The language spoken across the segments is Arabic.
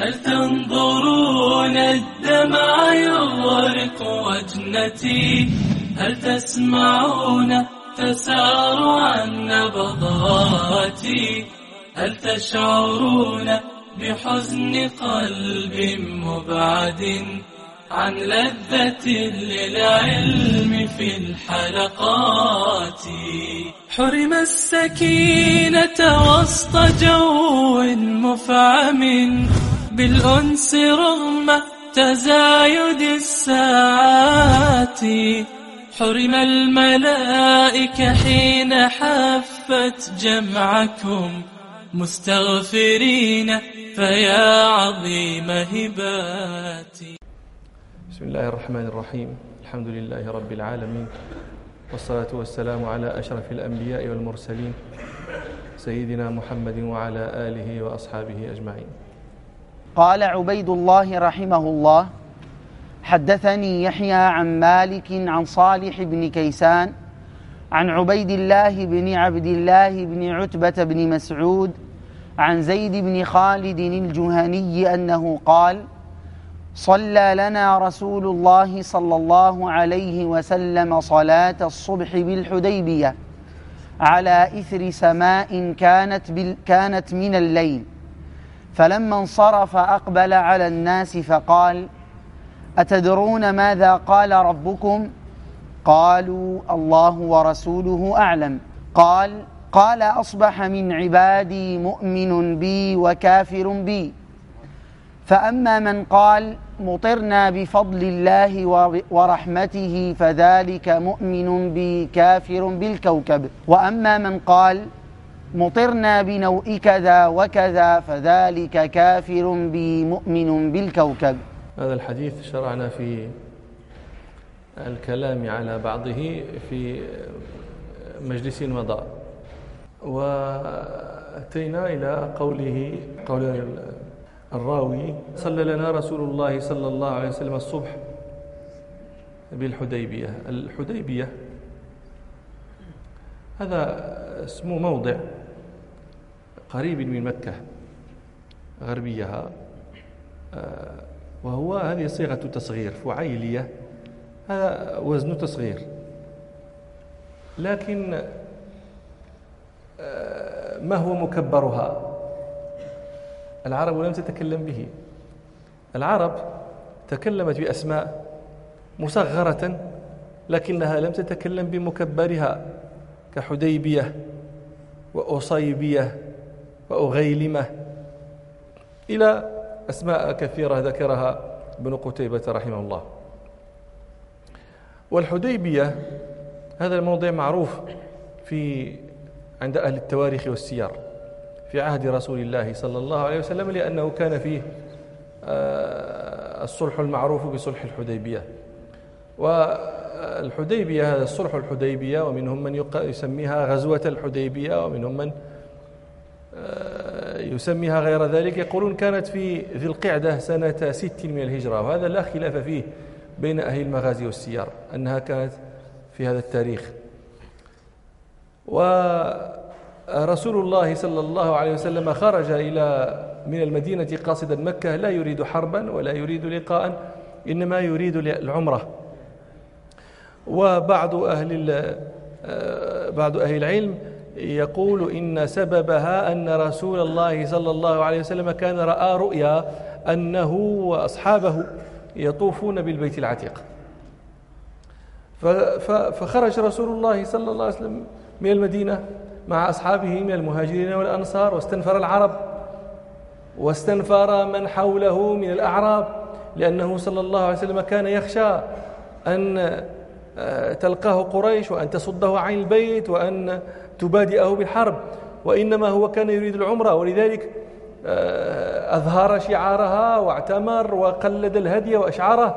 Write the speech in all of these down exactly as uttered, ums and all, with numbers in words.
هل تنظرون الدمع يغرق وجنتي؟ هل تسمعون تسارع النبضات؟ هل تشعرون بحزن قلب مبعد عن لذة للعلم في الحلقات؟ حرم السكينة وسط جو مفعم بالأنس رغم تزايد الساعات. حرم الملائكة حين حفت جمعكم مستغفرين فيا عظيم هباتي. بسم الله الرحمن الرحيم. الحمد لله رب العالمين، والصلاة والسلام على أشرف الأنبياء والمرسلين سيدنا محمد وعلى آله وأصحابه أجمعين. قال عبيد الله رحمه الله: حدثني يحيى عن مالك عن صالح بن كيسان عن عبيد الله بن عبد الله بن عتبة بن مسعود عن زيد بن خالد الجهني أنه قال: صلى لنا رسول الله صلى الله عليه وسلم صلاة الصبح بالحديبية على إثر سماء كانت, بال كانت من الليل، فلما انصرف أقبل على الناس فقال: أتدرون ماذا قال ربكم؟ قالوا: الله ورسوله أعلم. قال: قال: أصبح من عبادي مؤمن بي وكافر بي، فأما من قال مطرنا بفضل الله ورحمته فذلك مؤمن بي كافر بالكوكب، وأما من قال مطرنا بنوء كذا وكذا فذلك كافر بي مؤمن بالكوكب. هذا الحديث شرعنا في الكلام على بعضه في مجلس مضى، وأتينا إلى قوله قول الراوي: صلى لنا رسول الله صلى الله عليه وسلم الصبح بالحديبية. الحديبية هذا اسمه موضع قريب من مكة غربيها، وهو هذه صيغة تصغير فعيلية، هذا وزن تصغير، لكن ما هو مكبرها؟ العرب لم تتكلم به. العرب تكلمت بأسماء مصغرة لكنها لم تتكلم بمكبرها، كحديبية وأصيبية وأغيلمة إلى أسماء كثيرة ذكرها ابن قتيبة رحمه الله. والحديبية هذا الموضع معروف في عند أهل التواريخ والسير في عهد رسول الله صلى الله عليه وسلم، لأنه كان فيه الصلح المعروف بصلح الحديبية. والحديبية هذا الصلح الحديبية، ومنهم من يسميها غزوة الحديبية، ومنهم من يسميها غير ذلك، يقولون كانت في ذي القعدة سنة ست من الهجرة، وهذا لا خلاف فيه بين أهل المغازي والسير أنها كانت في هذا التاريخ. ورسول الله صلى الله عليه وسلم خرج إلى من المدينة قاصدا مكة، لا يريد حربا ولا يريد لقاء، إنما يريد العمرة. وبعض أهل بعض أهل العلم يقول إن سببها أن رسول الله صلى الله عليه وسلم كان رأى رؤيا أنه وأصحابه يطوفون بالبيت العتيق، فخرج رسول الله صلى الله عليه وسلم من المدينة مع أصحابه من المهاجرين والأنصار، واستنفر العرب واستنفر من حوله من الأعراب، لأنه صلى الله عليه وسلم كان يخشى أن تلقاه قريش وأن تصده عن البيت وأن تبادئه بالحرب، وإنما هو كان يريد العمرة، ولذلك أظهر شعارها واعتمر وقلد الهدي وأشعاره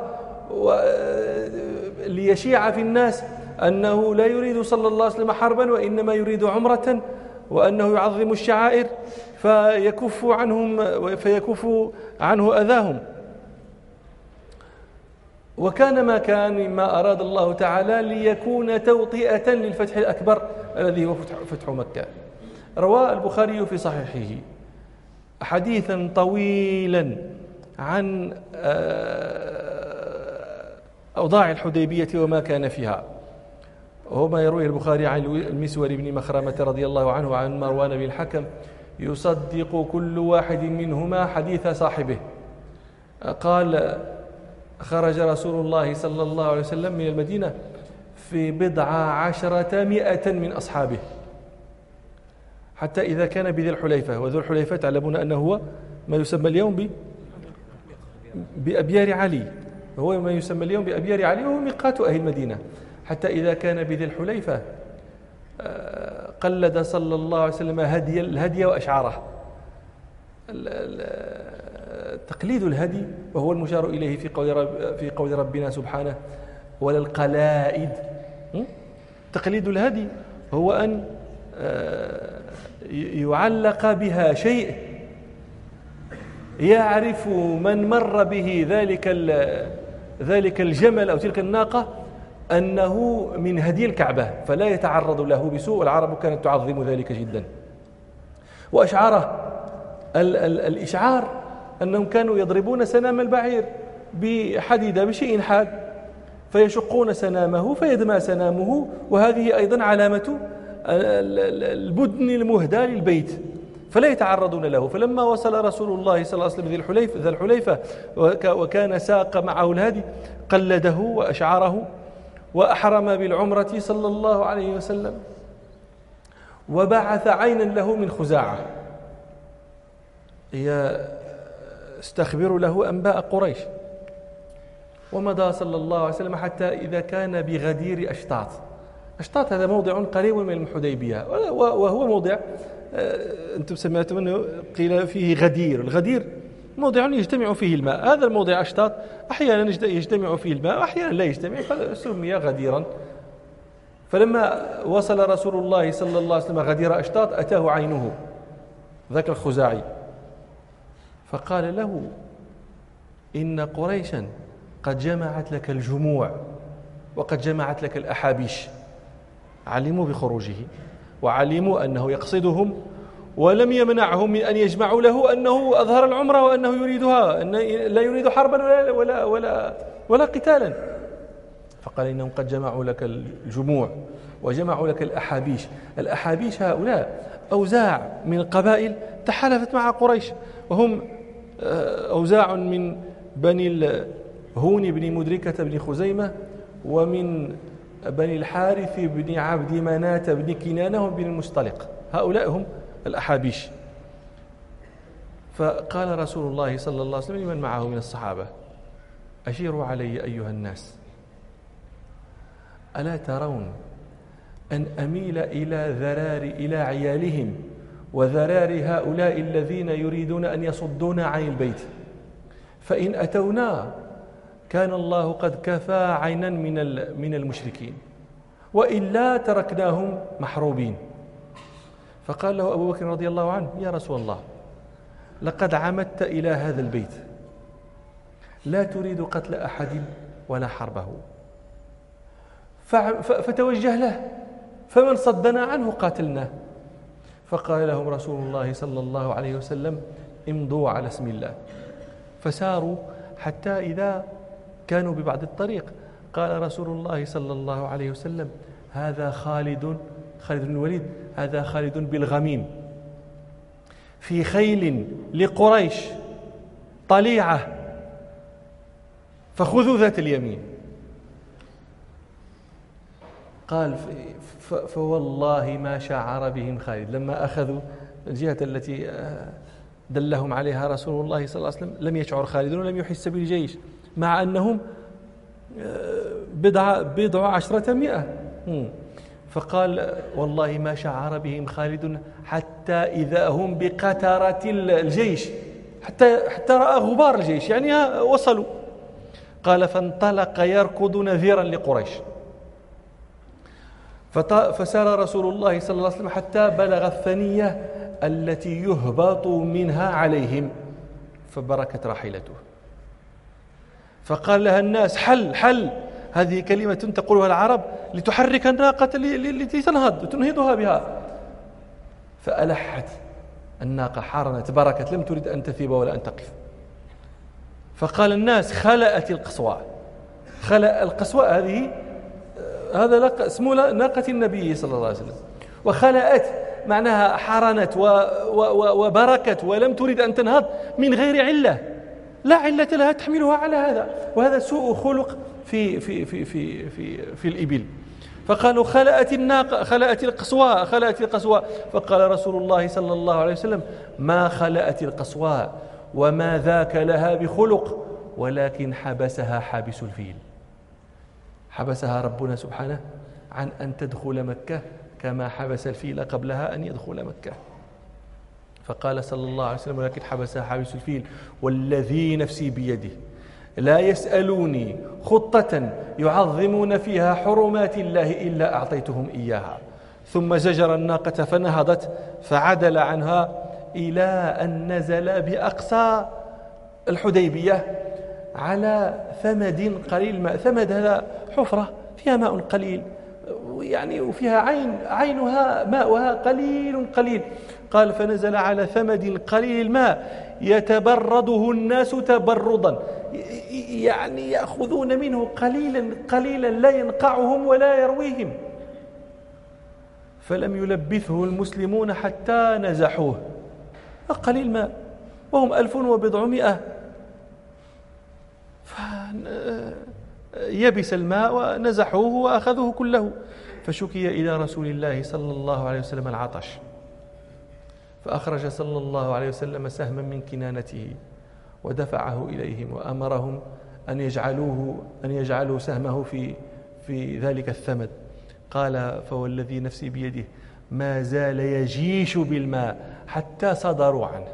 ليشيع في الناس أنه لا يريد صلى الله عليه وسلم حربا، وإنما يريد عمرة، وأنه يعظم الشعائر فيكف عنهم فيكف عنه أذاهم. وكان ما كان مما أراد الله تعالى ليكون توطئة للفتح الأكبر الذي هو فتح مكة. روى البخاري في صحيحه حديثا طويلا عن أوضاع الحديبية وما كان فيها، وما يروي البخاري عن المسور بن مخرمة رضي الله عنه عن مروان بن الحكم يصدق كل واحد منهما حديث صاحبه. قال: خرج رسول الله صلى الله عليه وسلم من المدينة في بضع عشرة مئة من أصحابه، حتى إذا كان بذي الحليفة، وذو الحليفة تعلمون أنه هو ما يسمى اليوم ب بأبيار علي، هو ما يسمى اليوم بأبيار علي، وهو ميقات أهل المدينة. حتى إذا كان بذي الحليفة قلد صلى الله عليه وسلم هدي الهدي وأشعاره. تقليد الهدي وهو المشار إليه في قول رب في قول ربنا سبحانه: ولا القلائد. تقليد الهدي هو أن يعلق بها شيء يعرف من مر به ذلك ذلك الجمل أو تلك الناقة أنه من هدي الكعبة، فلا يتعرض له بسوء. والعرب كانت تعظم ذلك جدا. وأشعاره ال ال الإشعار أنهم كانوا يضربون سنام البعير بحديدة بشيء حاد، فيشقون سنامه فيدمى سنامه، وهذه أيضا علامة البدن المهدى للبيت، فلا يتعرضون له. فلما وصل رسول الله صلى الله عليه وسلم ذي الحليفة, ذي الحليفة وكان ساق معه الهدي قلده وأشعره وأحرم بالعمرة صلى الله عليه وسلم، وبعث عينا له من خزاعة يستخبر له أنباء قريش. ومضى صلى الله عليه وسلم حتى إذا كان بغدير أشطاط. أشطاط هذا موضع قريب من الحديبية، وهو موضع أنتم سمعتم أنه قيل فيه غدير. الغدير موضع يجتمع فيه الماء، هذا الموضع أشطاط أحيانا يجتمع فيه الماء وأحيانا لا يجتمع، فسمي غديرا. فلما وصل رسول الله صلى الله عليه وسلم غدير أشطاط أتاه عينه ذاك الخزاعي فقال له: إن قريشا قد جمعت لك الجموع وقد جمعت لك الأحابيش. علموا بخروجه وعلموا أنه يقصدهم، ولم يمنعهم من أن يجمعوا له أنه أظهر العمرة وأنه يريدها، أنه لا يريد حربا ولا, ولا, ولا, ولا قتالا. فقال: إنهم قد جمعوا لك الجموع وجمعوا لك الأحابيش. الأحابيش هؤلاء أوزاع من قبائل تحالفت مع قريش، وهم أوزاع من بني الهون بن مدركة بن خزيمة، ومن بني الحارث بن عبد مناة بن كنانة وبن المصطلق. هؤلاء هم الأحابيش. فقال رسول الله صلى الله عليه وسلم لمن معه من الصحابة: أشيروا علي أيها الناس، ألا ترون أن أميل إلى ذرار إلى عيالهم وذرار هؤلاء الذين يريدون أن يصدون عن البيت، فإن أتونا كان الله قد كفى عينا من من المشركين، وإلا تركناهم محروبين. فقال له أبو بكر رضي الله عنه: يا رسول الله، لقد عمدت إلى هذا البيت، لا تريد قتل أحد ولا حربه، فتوجه له، فمن صدنا عنه قاتلناه. فقال لهم رسول الله صلى الله عليه وسلم: امضوا على اسم الله. فساروا حتى إذا كانوا ببعض الطريق قال رسول الله صلى الله عليه وسلم: هذا خالد خالد بن الوليد، هذا خالد بالغميم في خيل لقريش طليعة، فخذوا ذات اليمين. قال: فوالله ما شعر بهم خالد. لما أخذوا الجهة التي دلهم عليها رسول الله صلى الله عليه وسلم لم يشعر خالد ولم يحس بالجيش، مع أنهم بضع, بضع عشرة مئة. فقال: والله ما شعر بهم خالد حتى إذا هم بقترة الجيش، حتى, حتى رأى غبار الجيش، يعني وصلوا. قال: فانطلق يركض نذيرا لقريش. فسار رسول الله صلى الله عليه وسلم حتى بلغ الثنية التي يهبط منها عليهم، فبركت راحلته. فقال لها الناس: حل حل. هذه كلمة تقولها العرب لتحرك الناقة التي تنهض وتنهضها بها. فألحت الناقة، حارنت، بركت، لم تريد أن تثيب ولا أن تقف. فقال الناس خلأت القصواء. خلأ القصواء هذه هذا اسمه ناقة النبي صلى الله عليه وسلم. وخلأت معناها حرنت وبركت ولم تريد أن تنهض من غير علة، لا علة لها تحملها على هذا، وهذا سوء خلق في في في في في, في الإبل. فقالوا خلأت الناقة، خلأت القصواء، خلأت القصواء. فقال رسول الله صلى الله عليه وسلم ما خلأت القصواء وما ذاك لها بخلق، ولكن حبسها حابس الفيل. حبسها ربنا سبحانه عن أن تدخل مكة كما حبس الفيل قبلها أن يدخل مكة. فقال صلى الله عليه وسلم ولكن حبسها حابس الفيل والذي نفسي بيده لا يسألوني خطة يعظمون فيها حرمات الله إلا أعطيتهم إياها. ثم زجر الناقة فنهضت فعدل عنها إلى أن نزل بأقصى الحديبية على ثمد قليل ماء. ثمد هذا حفرة فيها ماء قليل، يعني وفيها عين عينها ماؤها قليل قليل. قال فنزل على ثمد قليل الماء يتبرده الناس تبردا، يعني يأخذون منه قليلا قليلا لا ينقعهم ولا يرويهم. فلم يلبثه المسلمون حتى نزحوه. قليل ماء وهم ألف وبضعمائة، يبس الماء ونزحوه وأخذوه كله. فشكي إلى رسول الله صلى الله عليه وسلم العطش، فأخرج صلى الله عليه وسلم سهما من كنانته ودفعه إليهم وأمرهم أن يجعلوه أن يجعلوا سهمه في في ذلك الثمد. قال فوالذي نفسي بيده ما زال يجيش بالماء حتى صدروا عنه.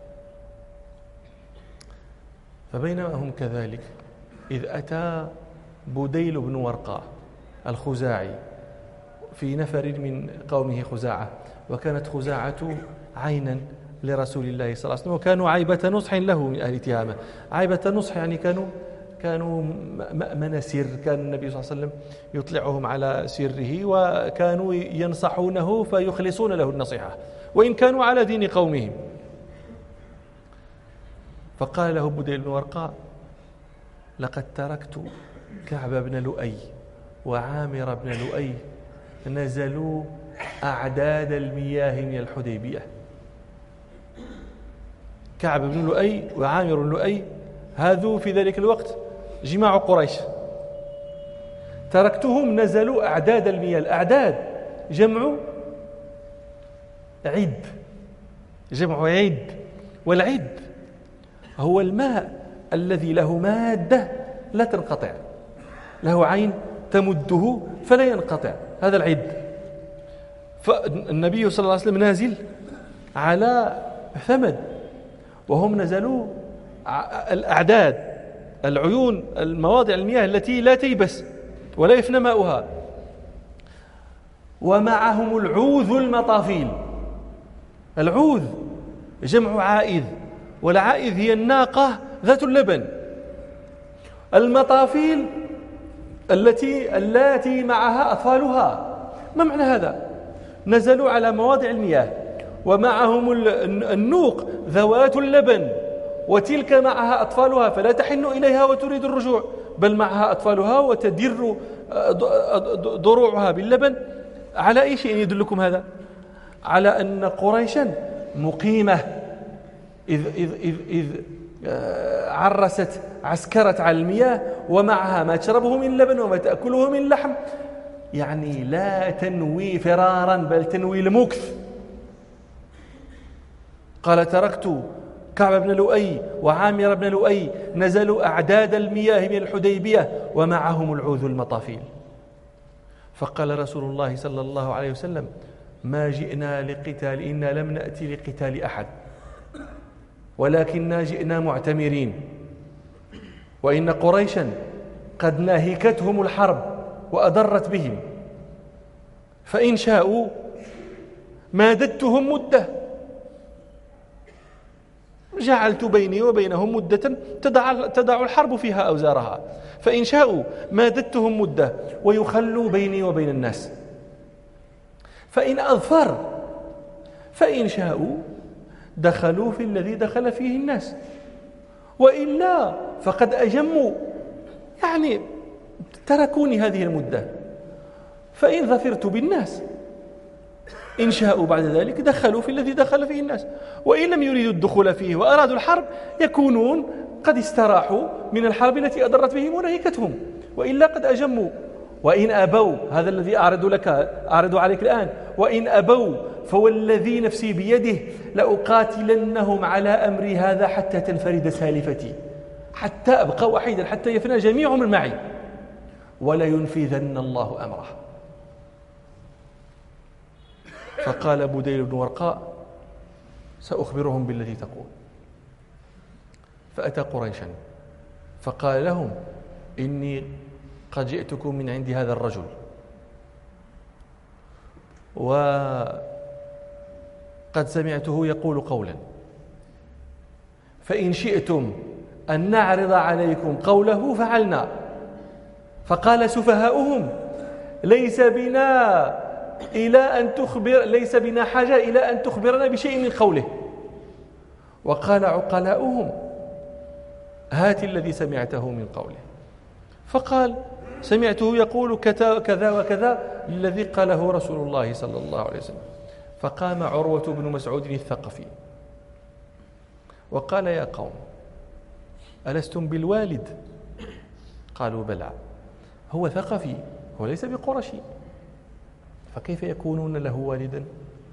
فبينما هم كذلك إذ أتى بديل بن ورقاء الخزاعي في نفر من قومه خزاعة، وكانت خزاعة عينا لرسول الله صلى الله عليه وسلم، وكانوا عيبة نصح له من أهل تهامة. عيبة نصح يعني كانوا كانوا مأمن سر، كان النبي صلى الله عليه وسلم يطلعهم على سره وكانوا ينصحونه فيخلصون له النصيحة وإن كانوا على دين قومهم. فقال له بديل بن ورقاء لقد تركت كعب بن لؤي وعامر بن لؤي نزلوا أعداد المياه من الحديبية. كعب بن لؤي وعامر بن لؤي هذو في ذلك الوقت جماع قريش، تركتهم نزلوا أعداد المياه. الأعداد جمع عد، جمع عد، والعد هو الماء الذي له مادة لا تنقطع، له عين تمده فلا ينقطع، هذا العد. فالنبي صلى الله عليه وسلم نازل على ثمد وهم نزلوا الأعداد، العيون، المواضع المياه التي لا تيبس ولا يفنى ماؤها، ومعهم العوذ المطافيل. العوذ جمع عائذ، والعائذ هي الناقة ذات اللبن. المطافيل التي التي معها أطفالها. ما معنى هذا؟ نزلوا على مواضع المياه ومعهم النوق ذوات اللبن، وتلك معها أطفالها فلا تحن إليها وتريد الرجوع، بل معها أطفالها وتدر ضروعها باللبن. على أي شيء يدلكم هذا؟ على أن قريشا مقيمة إذ, إذ, إذ, إذ عرست عسكرت على المياه ومعها ما تشربه من لبن وما تأكله من لحم، يعني لا تنوي فرارا بل تنوي المكث. قال تركت كعب بن لؤي وعامر بن لؤي نزلوا أعداد المياه من الحديبية ومعهم العوذ المطافيل. فقال رسول الله صلى الله عليه وسلم ما جئنا لقتال، إنا لم نأتي لقتال أحد ولكننا جئنا معتمرين، وإن قريشا قد ناهكتهم الحرب وأضرت بهم، فإن شاءوا مادتهم مدة، جعلت بيني وبينهم مدة تدع, تدع الحرب فيها أوزارها، فإن شاءوا مادتهم مدة ويخلوا بيني وبين الناس، فإن أظفر فإن شاءوا دخلوا في الذي دخل فيه الناس، وإلا فقد أجموا، يعني تركوني هذه المدة، فإن ظفرت بالناس إن شاءوا بعد ذلك دخلوا في الذي دخل فيه الناس، وإن لم يريدوا الدخول فيه وأرادوا الحرب يكونون قد استراحوا من الحرب التي أضرت بهم ونهكتهم، وإلا قد أجموا. وإن أبوا، هذا الذي أعرض لك أعرض عليك الآن، وإن أبوا فوالذي نفسي بيده لأقاتلنهم على أمري هذا حتى تنفرد سالفتي، حتى أبقى وحيدا، حتى يفنى جميع من معي، ولا ينفذن الله أمره. فقال بديل بن ورقاء سأخبرهم بالذي تقول. فأتى قريشا فقال لهم إني قد جئتكم من عند هذا الرجل، وقد سمعته يقول قولا، فإن شئتم أن نعرض عليكم قوله فعلنا. فقال سفهاؤهم ليس بنا إلى أن تخبر ليس بنا حاجة إلى أن تخبرنا بشيء من قوله. وقال عقلاؤهم هات الذي سمعته من قوله. فقال سمعته يقول كذا وكذا الذي قاله رسول الله صلى الله عليه وسلم. فقام عروة بن مسعود الثقفي وقال يا قوم ألستم بالوالد؟ قالوا بلى. هو ثقفي، هو ليس بقرشي، فكيف يكونون له والدا؟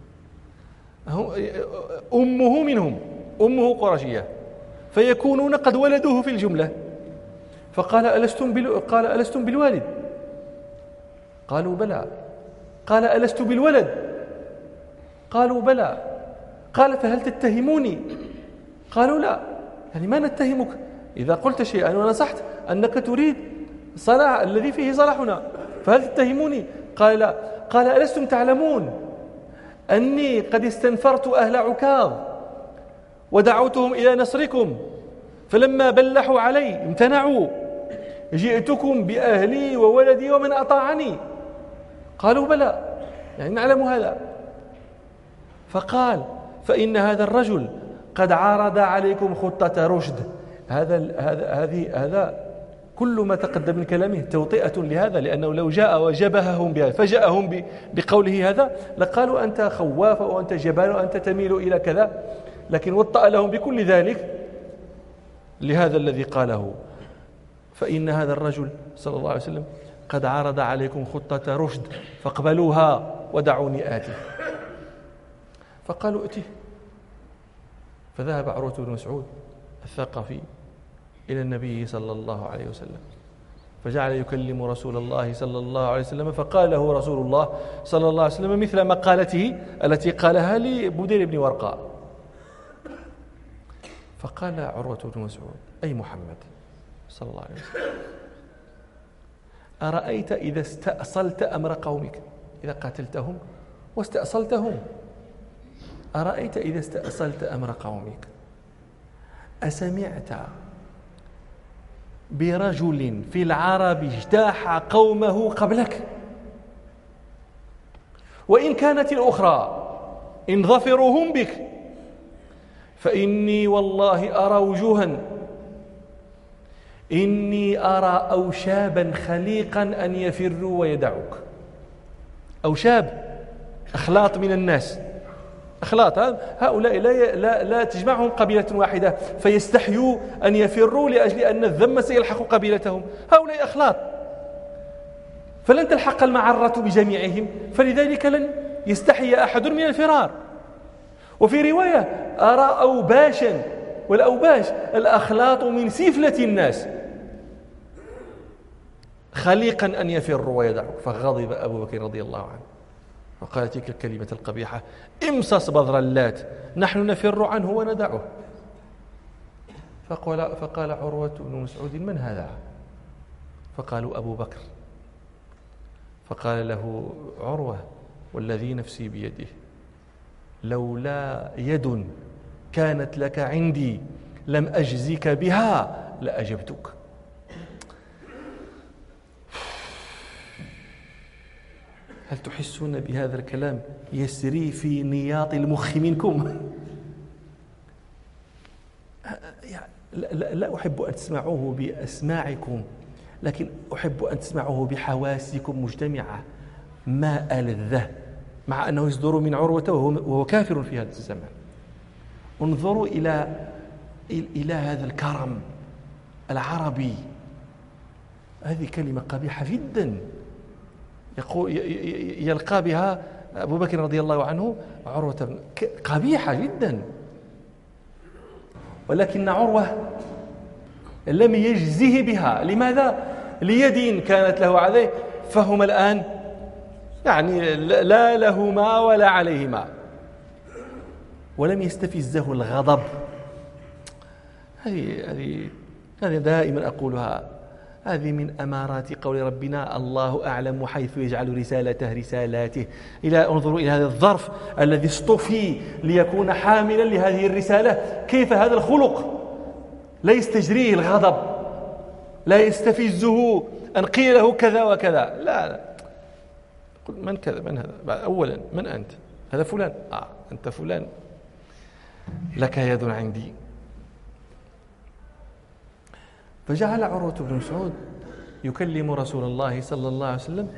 أمه منهم، أمه قرشية، فيكونون قد ولدوه في الجملة. فقال ألستم بال... قال ألستم بالوالد؟ قالوا بلى. قال ألست بالولد؟ قالوا بلى. قال فهل تتهموني؟ قالوا لا. يعني ما نتهمك إذا قلت شيئا ونصحت أنك تريد صلاح الذي فيه صلاحنا، فهل تتهموني؟ قال لا. قال ألستم تعلمون أني قد استنفرت أهل عكاظ ودعوتهم إلى نصركم، فلما بلحوا علي امتنعوا، جئتكم بأهلي وولدي ومن أطاعني؟ قالوا بلى، يعني نعلم هذا. فقال فإن هذا الرجل قد عارض عليكم خطة رشد. هذا هذا هذه هذا كل ما تقدم من كلامه توطئة لهذا، لأنه لو جاء وجبههم بها فجاءهم بقوله هذا لقالوا أنت خواف وأنت جبان وأنت تميل إلى كذا، لكن وطأ لهم بكل ذلك لهذا الذي قاله. فإن هذا الرجل صلى الله عليه وسلم قد عرض عليكم خطة رشد فاقبلوها ودعوني آتي. فقالوا ائتي. فذهب عروة بن مسعود الثقفي إلى النبي صلى الله عليه وسلم، فجعل يكلم رسول الله صلى الله عليه وسلم، فقال له رسول الله صلى الله عليه وسلم مثل مقالته التي قالها لبديل بن ورقاء. فقال عروة بن مسعود أي محمد صلى الله عليه وسلم أرأيت إذا استأصلت أمر قومك، إذا قاتلتهم واستأصلتهم، أرأيت إذا استأصلت أمر قومك أسمعت برجل في العرب اجتاح قومه قبلك؟ وإن كانت الأخرى إن ظفروا هم بك فإني والله أرى وجوها، إني أرى أوشابا خليقا أن يفروا ويدعوك. أوشاب أخلاط من الناس، أخلاط هؤلاء لا, لا, لا تجمعهم قبيلة واحدة فيستحيوا أن يفروا لأجل أن الذم سيلحق قبيلتهم، هؤلاء أخلاط فلن تلحق المعرة بجميعهم، فلذلك لن يستحي أحد من الفرار. وفي رواية أرى أوباشا، والأوباش الأخلاط من سفلة الناس، خليقا أن يفروا ويدعوا. فغضب أبو بكر رضي الله عنه وقال تلك الكلمة القبيحة امصص بذر اللات، نحن نفر عنه وندعه. فقال, فقال عروة بن مسعود من هذا؟ فقالوا أبو بكر. فقال له عروة والذي نفسي بيده لولا يد كانت لك عندي لم أجزك بها لأجبتك. هل تحسون بهذا الكلام يسري في نياط المخ منكم؟ لا, لا, لا أحب أن تسمعوه بأسماعكم، لكن أحب أن تسمعوه بحواسكم مجتمعة، ما ألذه، مع أنه يصدر من عروة وهو كافر في هذا الزمان. انظروا إلى إلى هذا الكرم العربي. هذه كلمة قبيحة جدا يقول يلقى بها أبو بكر رضي الله عنه عروة، قبيحة جدا. ولكن عروة لم يجزه بها. لماذا؟ ليدين كانت له عليه، فهم الآن يعني لا لهما ولا عليهما. ولم يستفزه الغضب. هذه هذه هذه دائما أقولها، هذه من أمارات قول ربنا الله أعلم حيث يجعل رسالته رسالاته. إلى انظروا إلى هذا الظرف الذي اصطفي ليكون حاملا لهذه الرسالة، كيف هذا الخلق لا يستجريه الغضب، لا يستفزه أن قيل له كذا وكذا. لا لا، قل من كذا، من هذا؟ أولا من أنت؟ هذا فلان. آه أنت فلان، لك يد عندي. فجعل عروة بن مسعود يكلم رسول الله صلى الله عليه وسلم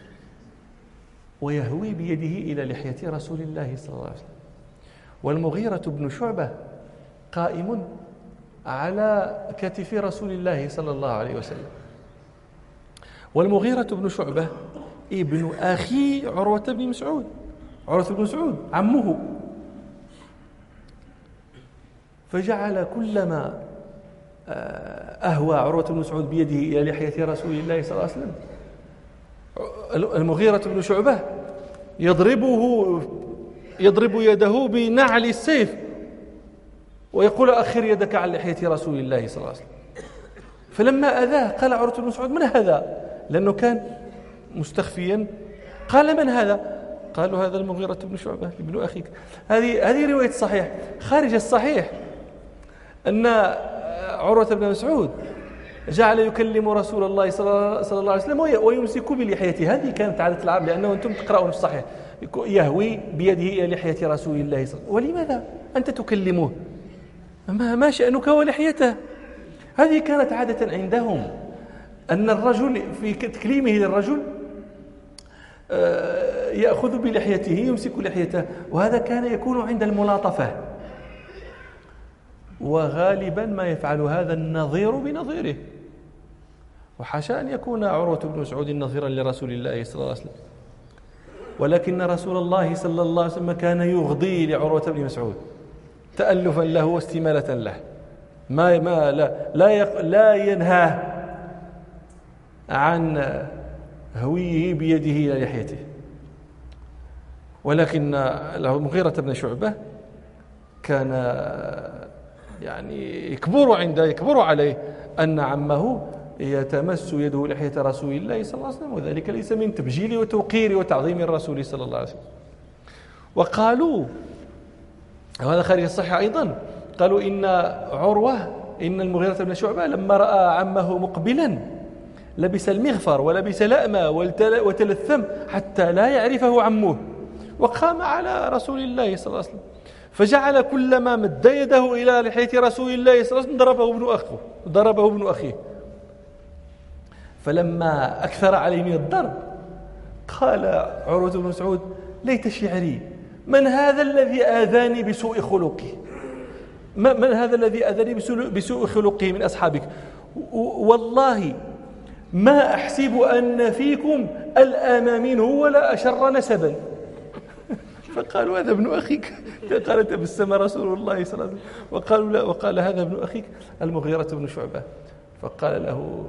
ويهوي بيده إلى لحية رسول الله صلى الله عليه وسلم، والمغيرة بن شعبة قائم على كتف رسول الله صلى الله عليه وسلم. والمغيرة بن شعبة ابن أخي عروة بن مسعود، عروة بن مسعود عمه. فجعل كلما أهوى عروة بن مسعود بيده إلى لحية رسول الله صلى الله عليه وسلم، المغيرة بن شعبة يضربه يضرب يده بنعل السيف ويقول أخر يدك عن لحية رسول الله صلى الله عليه وسلم. فلما أذاه قال عروة بن مسعود من هذا؟ لأنه كان مستخفيا. قال من هذا؟ قالوا هذا المغيرة بن شعبة ابن أخيك. هذه هذه رواية صحيح. خارج الصحيح أن عروة بن مسعود جعل يكلم رسول الله صلى الله عليه وسلم ويمسك بلحيته. هذه كانت عادة العرب، لأنه أنتم تقرأون في الصحيح يهوي بيده إلى لحية رسول الله صلى الله عليه وسلم. ولماذا أنت تكلمه؟ ما, ما شأنك ولحيته؟ هذه كانت عادة عندهم، أن الرجل في تكليمه للرجل يأخذ بلحيته، يمسك لحيته، وهذا كان يكون عند الملاطفة. وغالبا ما يفعل هذا النظير بنظيره، وحاشا أن يكون عروة بن مسعود نظيرا لرسول الله صلى الله عليه وسلم. ولكن رسول الله صلى الله عليه وسلم كان يغضي لعروة بن مسعود تألفا له واستمالة له، ما ما لا لا, لا ينهاه عن هويه بيده إلى لحيته. ولكن المغيرة بن شعبة كان يعني يكبر عنده يكبر عليه أن عمه يتمس يده لحية رسول الله صلى الله عليه وسلم، وذلك ليس من تبجيل وتوقير وتعظيم الرسول صلى الله عليه وسلم. وقالوا، وهذا خارج الصحيح أيضا، قالوا إن عروة إن المغيرة بن شعبة لما رأى عمه مقبلا لبس المغفر ولبس لأمة وتلثم حتى لا يعرفه عمه، وقام على رسول الله صلى الله عليه وسلم، فجعل كلما مد يده إلى لحية رسول الله صلى الله عليه وسلم ضربه ابن أخيه ضربه ابن أخيه فلما أكثر عليه من الضرب قال عروة بن مسعود: ليت شعري، من هذا الذي آذاني بسوء خلقه؟ من هذا الذي آذاني بسوء خلقه من أصحابك؟ والله ما أحسب أن فيكم الآن منه ولا أشر نسبا. فقالوا: هذا ابن أخيك. قال: تبسم رسول الله صلى الله عليه وسلم وقالوا لا، وقال: هذا ابن أخيك المغيرة بن شعبة. فقال له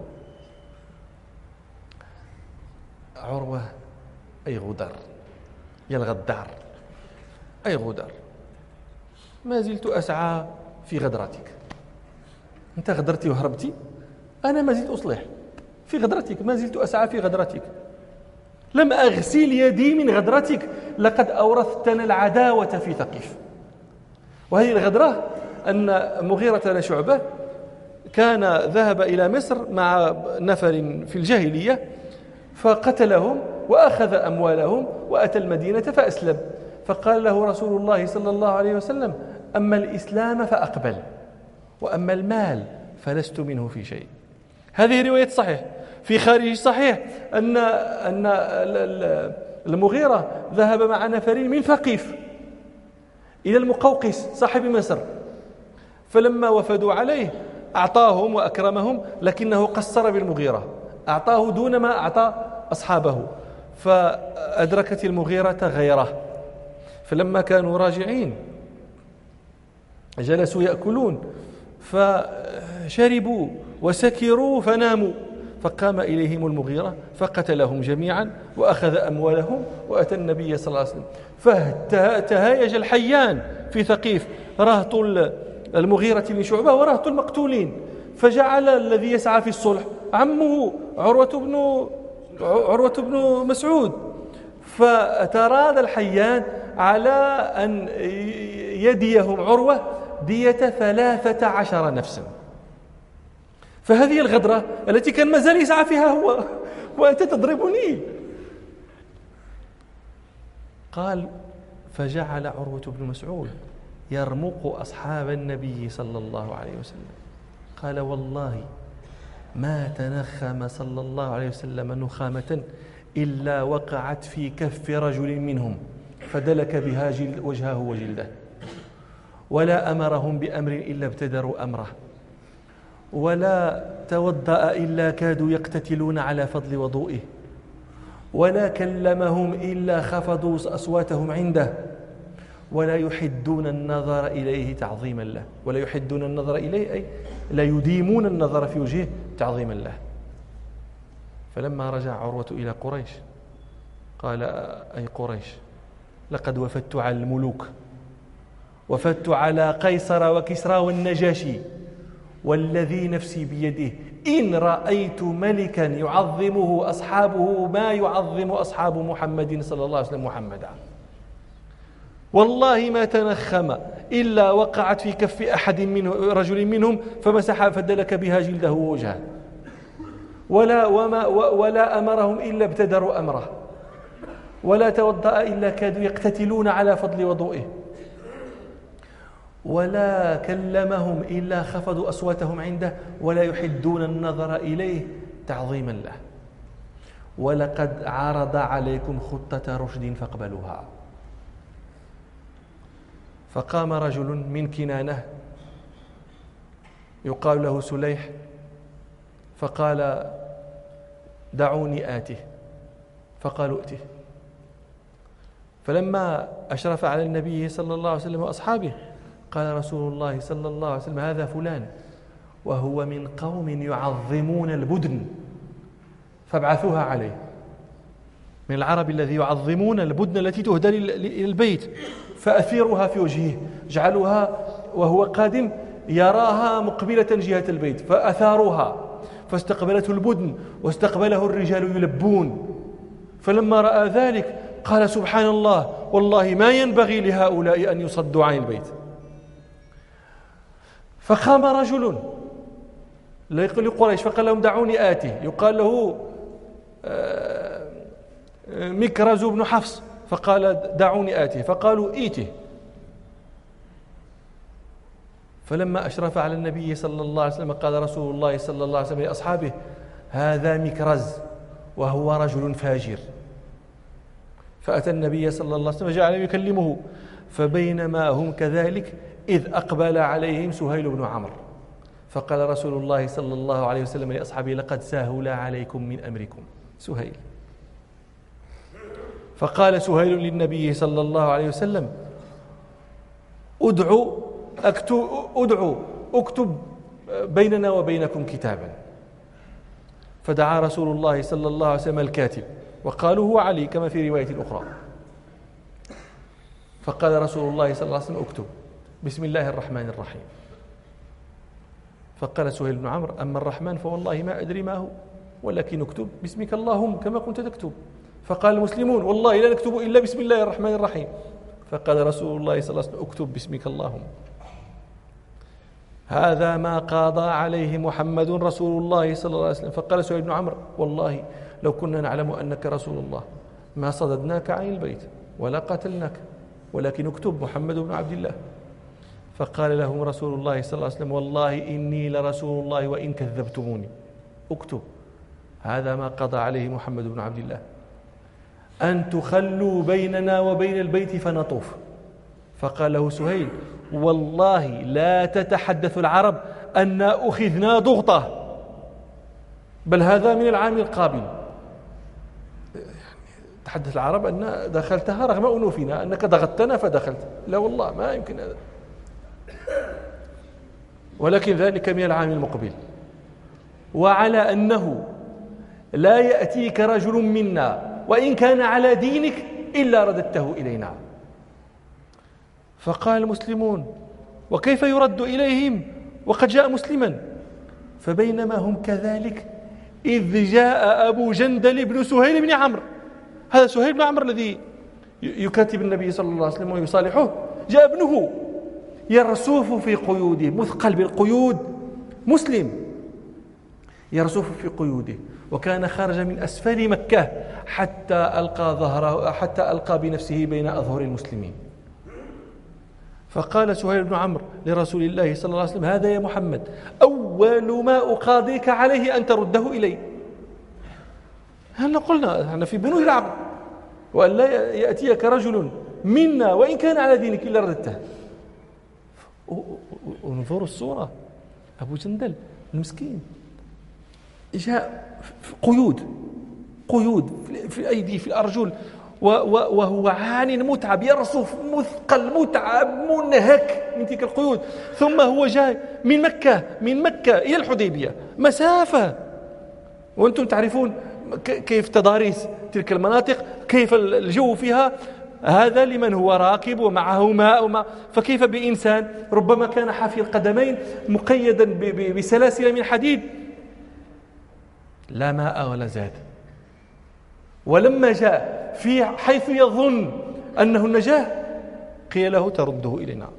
عروة: أي غدر، يا الغدار، أي غدر، ما زلت أسعى في غدرتك. أنت غدرتي وهربتي، أنا ما زلت أصلح في غدرتك، ما زلت أسعى في غدرتك، لم أغسل يدي من غدرتك، لقد أورثتنا العداوة في ثقيف. وهذه الغدرة أن مغيرة بن شعبة كان ذهب إلى مصر مع نفر في الجاهلية فقتلهم وأخذ أموالهم وأتى المدينة فأسلم. فقال له رسول الله صلى الله عليه وسلم: أما الإسلام فأقبل، وأما المال فلست منه في شيء. هذه رواية صحيح. في خارج صحيح أن أن المغيرة ذهب مع نفرين من ثقيف إلى المقوقس صاحب مصر، فلما وفدوا عليه أعطاهم وأكرمهم، لكنه قصر بالمغيرة، أعطاه دون ما أعطى أصحابه، فأدركت المغيرة غيره. فلما كانوا راجعين جلسوا يأكلون فشربوا وسكروا فناموا، فقام إليهم المغيرة فقتلهم جميعا وأخذ أموالهم وأتى النبي صلى الله عليه وسلم. فتهايج الحيان في ثقيف، رهط المغيرة بن شعبة ورهط المقتولين، فجعل الذي يسعى في الصلح عمه عروة بن عروة بن مسعود، فتراضى الحيان على أن يديهم عروة دية ثلاثة عشر نفسا. فهذه الغدرة التي كان مازال يسعى فيها هو، وأنت تضربني. قال فجعل عروة بن مسعود يرمق أصحاب النبي صلى الله عليه وسلم، قال والله ما تنخم صلى الله عليه وسلم نخامة إلا وقعت في كف رجل منهم فدلك بها جلد وجهه وجلده، ولا أمرهم بأمر إلا ابتدروا أمره، ولا توضأ إلا كادوا يقتتلون على فضل وضوئه، ولا كلمهم إلا خفضوا أصواتهم عنده، ولا يحدون النظر إليه تعظيما له. ولا يحدون النظر إليه أي لا يديمون النظر في وجهه تعظيما له. فلما رجع عروة إلى قريش قال أي قريش لقد وفدت على الملوك، وفدت على قيصر وكسرى والنجاشي، والذي نفسي بيده إن رأيت ملكا يعظمه أصحابه ما يعظم أصحاب محمد صلى الله عليه وسلم محمدا، والله ما تنخم إلا وقعت في كف أحد منه رجل منهم فمسح فدلك بها جلده ووجهه، ولا, وما ولا أمرهم إلا ابتدروا أمره، ولا توضأ إلا كادوا يقتتلون على فضل وضوئه، ولا كلمهم إلا خفضوا أصواتهم عنده، ولا يحدون النظر إليه تعظيما له، ولقد عرض عليكم خطة رشد فاقبلوها. فقام رجل من كنانة يقال له سليح فقال دعوني آته، فقالوا ائته. فلما أشرف على النبي صلى الله عليه وسلم وأصحابه قال رسول الله صلى الله عليه وسلم هذا فلان وهو من قوم يعظمون البدن فابعثوها عليه. من العرب الذي يعظمون البدن التي تهدى إلى البيت فأثيروها في وجهه، جعلوها وهو قادم يراها مقبلة جهة البيت فأثاروها، فاستقبلته البدن واستقبله الرجال يلبون. فلما رأى ذلك قال سبحان الله والله ما ينبغي لهؤلاء أن يصدوا عن البيت. فقام رجل لقريش فقال لهم دعوني آته، يقال له مكرز بن حفص، فقال دعوني آته، فقالوا إيته. فلما أشرف على النبي صلى الله عليه وسلم قال رسول الله صلى الله عليه وسلم لأصحابه هذا مكرز وهو رجل فاجر. فأتى النبي صلى الله عليه وسلم جعل يكلمه، فبينما هم كذلك إذ أقبل عليهم سهيل بن عمرو، فقال رسول الله صلى الله عليه وسلم لأصحابه لقد سهل عليكم من أمركم سهيل. فقال سهيل للنبي صلى الله عليه وسلم ادعوا اكتب ادعوا اكتب بيننا وبينكم كتابا. فدعا رسول الله صلى الله عليه وسلم الكاتب، وقالوا هو علي كما في رواية أخرى. فقال رسول الله صلى الله عليه وسلم اكتب بسم الله الرحمن الرحيم. فقال سهيل بن عمرو أما الرحمن فوالله ما أدري ما هو، ولكن اكتب باسمك اللهم كما كنت تكتب. فقال المسلمون والله لا نكتب إلا بسم الله الرحمن الرحيم. فقال رسول الله صلى الله عليه وسلم اكتب باسمك اللهم. هذا ما قاضى عليه محمد رسول الله صلى الله عليه وسلم. فقال سهيل بن عمرو والله لو كنا نعلم أنك رسول الله ما صددناك عن البيت ولا قاتلناك، ولكن اكتب محمد بن عبد الله. فقال لهم رسول الله صلى الله عليه وسلم: والله إني لرسول الله وإن كذبتموني. اكتب هذا ما قضى عليه محمد بن عبد الله، أن تخلوا بيننا وبين البيت فنطوف. فقال له سهيل: والله لا تتحدث العرب أن أخذنا ضغطة، بل هذا من العام القابل. تحدث العرب أن دخلتها رغم أنوفنا، أنك ضغطتنا فدخلت. لا والله ما يمكن هذا، ولكن ذلك من العام المقبل. وعلى أنه لا يأتيك رجل منا وإن كان على دينك إلا رددته إلينا. فقال المسلمون: وكيف يرد إليهم وقد جاء مسلما؟ فبينما هم كذلك إذ جاء أبو جندل بن سهيل بن عمرو، هذا سهيل بن عمرو الذي يكاتب النبي صلى الله عليه وسلم ويصالحه، جاء ابنه يرسوف في قيوده، مثقل بالقيود، مسلم يرسوف في قيوده، وكان خرج من أسفل مكة حتى ألقى ظهره حتى ألقى بنفسه بين أظهر المسلمين. فقال سهيل بن عمرو لرسول الله صلى الله عليه وسلم: هذا يا محمد أول ما أقاضيك عليه أن ترده إلي. هل قلنا أنا في بنوه العبد، وأن لا يأتيك رجل منا وإن كان على دينك إلا رددته. انظروا الصورة، أبو جندل المسكين جاء قيود قيود في الأيدي في الأرجل، وهو عان متعب، يرصف مثقل متعب منهك من تلك القيود. ثم هو جاي من مكة من مكة إلى الحديبية مسافة، وأنتم تعرفون كيف تضاريس تلك المناطق، كيف الجو فيها. هذا لمن هو راكب ومعه ماء وما، فكيف بإنسان ربما كان حافي القدمين مقيدا بسلاسل من حديد، لا ماء ولا زاد. ولما جاء في حيث يظن أنه النجاة قيل له: ترده إلينا.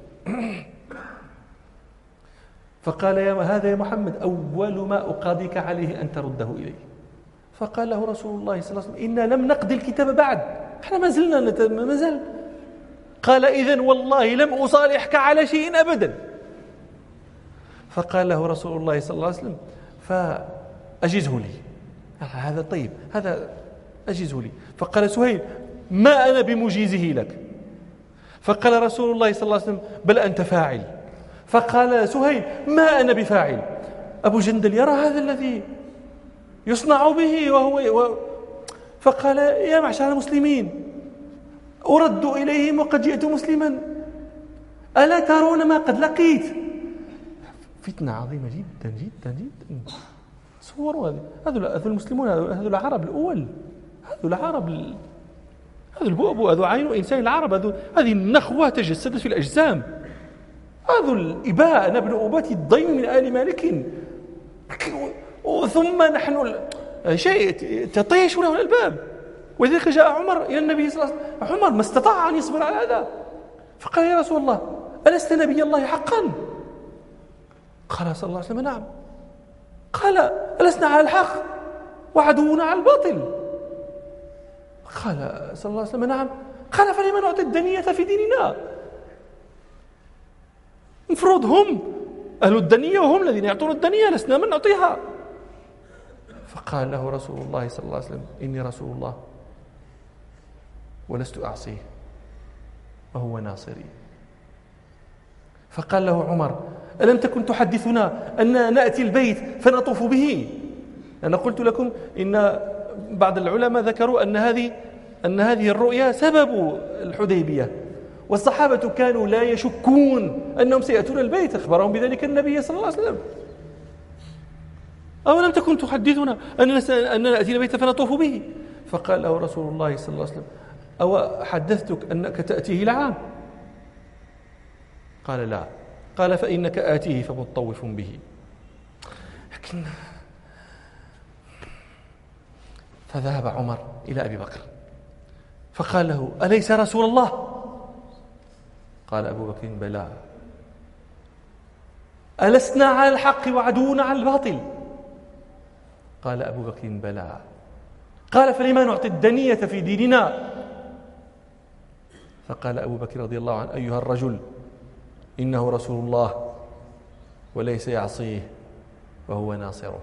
فقال: يا هذا يا محمد أول ما أقاضيك عليه أن ترده إلي. فقال له رسول الله صلى الله عليه وسلم: إنا لم نقضي الكتاب بعد، احنا ما زلنا ما زال. قال: إذن والله لم أصالحك على شيء أبدا. فقال له رسول الله صلى الله عليه وسلم: فأجزه لي. هذا طيب، هذا أجزه لي. فقال سهيل: ما أنا بمجيزه لك. فقال رسول الله صلى الله عليه وسلم: بل أنت فاعل. فقال سهيل: ما أنا بفاعل. أبو جندل يرى هذا الذي يصنع به وهو و... فقال: يا معشر المسلمين، أرد إليهم وقد جئت مسلما، ألا ترون ما قد لقيت؟ فتنة عظيمة جدا جدا جدا. تصوروا هذا هذا المسلمون، هذا العرب الأول، هذا العرب، هذا البؤبؤ، هذا عين إنسان العرب، هذه النخوة تجسدت في الأجسام، هذا الإباء، نبن أبات الضيم من آل مالك، ثم نحن شيء تطيش له الألباب. ولذلك جاء عمر إلى النبي صلى الله عليه وسلم، عمر ما استطاع أن يصبر على هذا، فقال: يا رسول الله ألست نبي الله حقا؟ قال صلى الله عليه وسلم: نعم. قال: ألسنا على الحق وعدونا على الباطل؟ قال صلى الله عليه وسلم: نعم. قال: فلما نعطي الدنية في ديننا؟ المفروض هم أهل الدنية وهم الذين يعطون الدنية، لسنا من نعطيها. فقال له رسول الله صلى الله عليه وسلم: إني رسول الله ولست أعصيه وهو ناصري. فقال له عمر: ألم تكن تحدثنا أن نأتي البيت فنطوف به؟ أنا قلت لكم إن بعض العلماء ذكروا أن هذه أن هذه الرؤيا سبب الحديبية، والصحابة كانوا لا يشكون أنهم سيأتون البيت، أخبرهم بذلك النبي صلى الله عليه وسلم. أو لم تكن تحدثنا أننا نأتي البيت فنطوف به؟ فقال له رسول الله صلى الله عليه وسلم: أو حدثتك أنك تأتيه العام؟ قال: لا. قال: فإنك آتيه فمطوف به. لكن فذهب عمر إلى أبي بكر فقال له: أليس رسول الله؟ قال أبو بكر: بلى. ألسنا على الحق وعدونا على الباطل؟ قال أبو بكر: بلى. قال: فلما نعطي الدنية في ديننا؟ فقال أبو بكر رضي الله عنه: أيها الرجل إنه رسول الله وليس يعصيه وهو ناصره.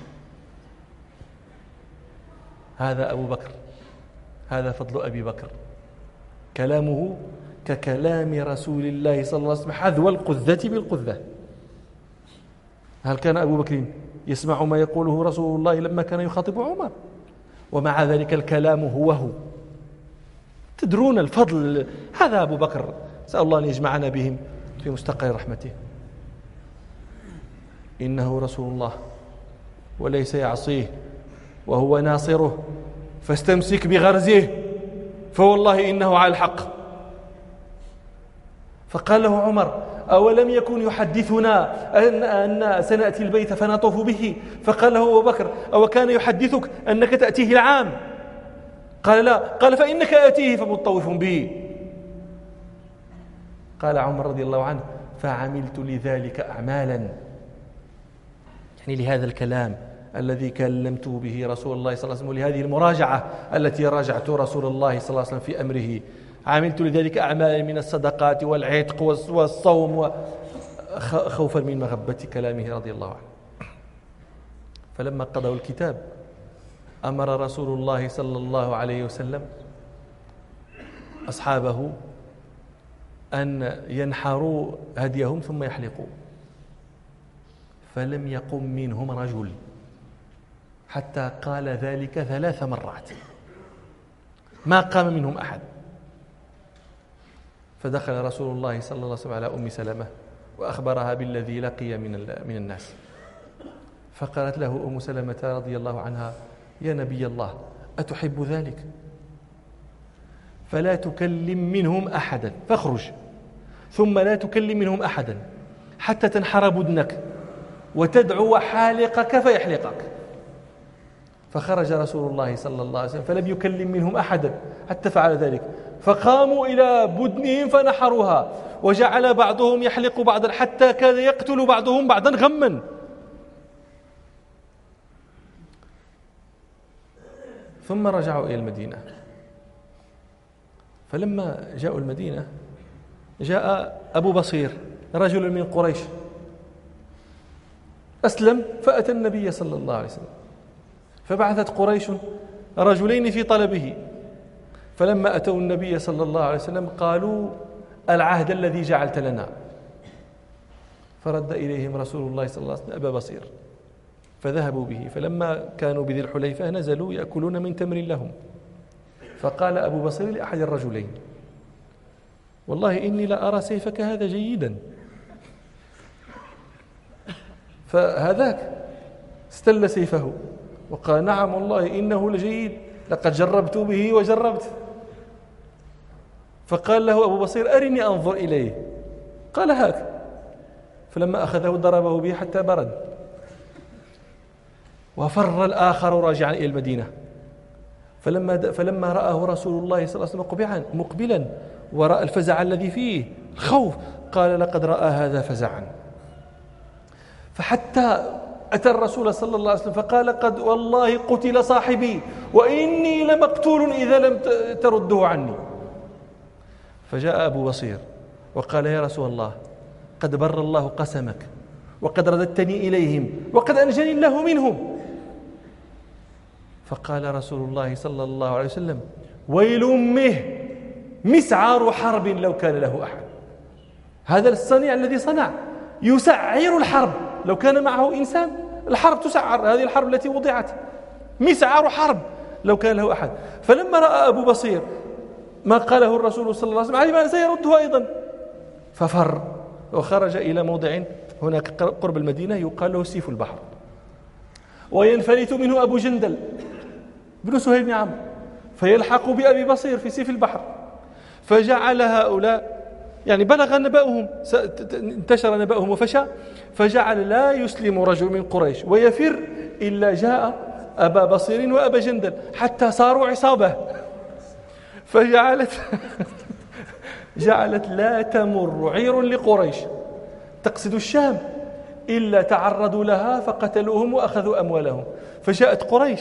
هذا أبو بكر، هذا فضل أبي بكر، كلامه ككلام رسول الله صلى الله عليه وسلم حذو القذة بالقذة. هل كان أبو بكر يسمع ما يقوله رسول الله لما كان يخاطب عمر؟ ومع ذلك الكلام هو هو. تدرون الفضل، هذا أبو بكر، سأل الله أن يجمعنا بهم في مستقر رحمته. إنه رسول الله وليس يعصيه وهو ناصره، فاستمسك بغرزه فوالله إنه على الحق. فقال له عمر: أولم يكن يحدثنا أن, أن سنأتي البيت فنطوف به؟ فقال له أبو بكر: أو كان يحدثك أنك تأتيه العام؟ قال: لا. قال: فإنك آتيه فمطوف به. قال عمر رضي الله عنه: فعملت لذلك أعمالا، يعني لهذا الكلام الذي كلمته به رسول الله صلى الله عليه وسلم، ولهذه المراجعة التي راجعت رسول الله صلى الله عليه وسلم في أمره، عملت لذلك أعمالا من الصدقات والعتق والصوم خوفا من مغبة كلامه رضي الله عنه. فلما قضوا الكتاب أمر رسول الله صلى الله عليه وسلم أصحابه أن ينحروا هديهم ثم يحلقوا، فلم يقم منهم رجل حتى قال ذلك ثلاث مرات، ما قام منهم أحد. فدخل رسول الله صلى الله عليه وسلم على أم سلمة وأخبرها بالذي لقي من من الناس، فقالت له أم سلمة رضي الله عنها: يا نبي الله، أتحب ذلك؟ فلا تكلم منهم أحدا، فاخرج ثم لا تكلم منهم أحدا حتى تنحر بدنك وتدعو حالقك فيحلقك. فخرج رسول الله صلى الله عليه وسلم فلم يكلم منهم أحدا حتى فعل ذلك، فقاموا إلى بدنهم فنحروها، وجعل بعضهم يحلق بعضا حتى كان يقتل بعضهم بعضا غما. ثم رجعوا إلى المدينة. فلما جاءوا المدينة جاء أبو بصير رجل من قريش أسلم فأتى النبي صلى الله عليه وسلم، فبعثت قريش رجلين في طلبه، فلما أتوا النبي صلى الله عليه وسلم قالوا: العهد الذي جعلت لنا. فرد إليهم رسول الله صلى الله عليه وسلم أبا بصير، فذهبوا به. فلما كانوا بذي الحليفة نزلوا يأكلون من تمر لهم، فقال أبو بصير لأحد الرجلين: والله إني لا أرى سيفك هذا جيدا. فهذاك استل سيفه وقال: نعم والله إنه لجيد، لقد جربت به وجربت. فقال له أبو بصير: أرني أنظر إليه. قال: هاك. فلما أخذه ضربه به حتى برد، وفر الآخر راجعا إلى المدينة. فلما فلما رآه رسول الله صلى الله عليه وسلم مقبلا ورأى الفزع الذي فيه الخوف، قال: لقد رأى هذا فزعا. فحتى أتى الرسول صلى الله عليه وسلم فقال: قد والله قتل صاحبي وإني لمقتول إذا لم ترده عني. فجاء أبو بصير وقال: يا رسول الله، قد بر الله قسمك وقد رددتني إليهم وقد أنجني الله منهم. فقال رسول الله صلى الله عليه وسلم: ويل أمه، مسعار حرب لو كان له أحد. هذا الصنيع الذي صنع يسعر الحرب، لو كان معه إنسان الحرب تسعر، هذه الحرب التي وضعت مسعر حرب لو كان له أحد. فلما رأى أبو بصير ما قاله الرسول صلى الله عليه وسلم علم أن سيرده أيضا، ففر وخرج إلى موضع هناك قرب المدينة يقال له سيف البحر، وينفلت منه أبو جندل بن سهيل بن عمرو فيلحق بأبي بصير في سيف البحر. فجعل هؤلاء يعني بلغ نبأهم، انتشر نبأهم وفشى، فجعل لا يسلم رجل من قريش ويفر إلا جاء أبا بصير وأبا جندل حتى صاروا عصابة. فجعلت جعلت لا تمر عير لقريش تقصد الشام إلا تعرضوا لها فقتلوهم وأخذوا أموالهم. فجاءت قريش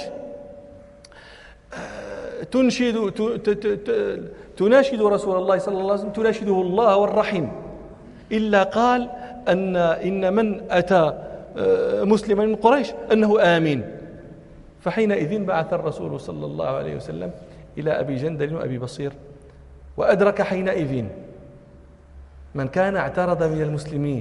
تنشد تناشد رسول الله صلى الله عليه وسلم، تناشده الله والرحم، إلا قال أن إن من أتى مسلما من قريش أنه آمين. فحينئذ بعث الرسول صلى الله عليه وسلم إلى أبي جندل وأبي بصير، وأدرك حينئذ من كان اعترض من المسلمين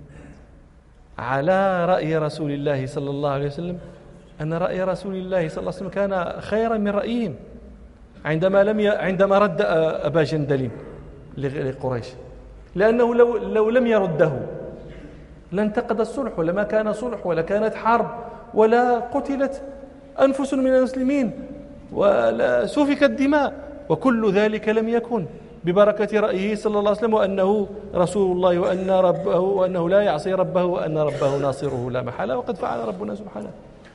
على رأي رسول الله صلى الله عليه وسلم أن رأي رسول الله صلى الله عليه وسلم كان خيرا من رأيهم عندما لم ي... عندما رد أبا جندل لقريش، لأنه لو لو لم يرده لانتقد الصلح، ولما كان صلح، ولا كانت حرب، ولا قتلت أنفس من المسلمين، ولا سفكت دماء، وكل ذلك لم يكن ببركة رأيه صلى الله عليه وسلم، وأنه رسول الله، وأن ربه وأنه لا يعصي ربه، وأن ربه ناصره لا محالة، وقد فعل ربنا سبحانه.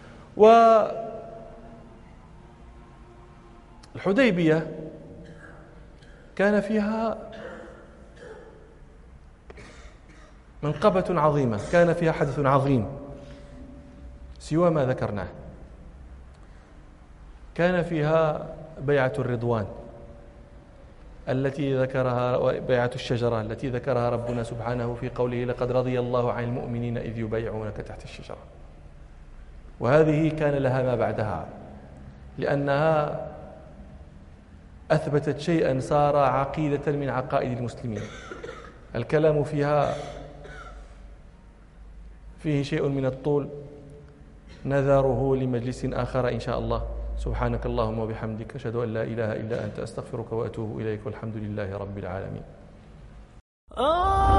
والحديبية كان فيها منقبة عظيمة، كان فيها حدث عظيم سوى ما ذكرناه. كان فيها بيعة الرضوان التي ذكرها، بيعة الشجرة التي ذكرها ربنا سبحانه في قوله لقد رضي الله عن المؤمنين إذ يبايعونك تحت الشجرة. وهذه كان لها ما بعدها، لأنها أثبتت شيئا صار عقيدة من عقائد المسلمين. الكلام فيها فيه شيء من الطول، نذره لمجلس آخر إن شاء الله. سبحانك اللهم وبحمدك، أشهد أن لا إله إلا أنت، أستغفرك وأتوب إليك، والحمد لله رب العالمين.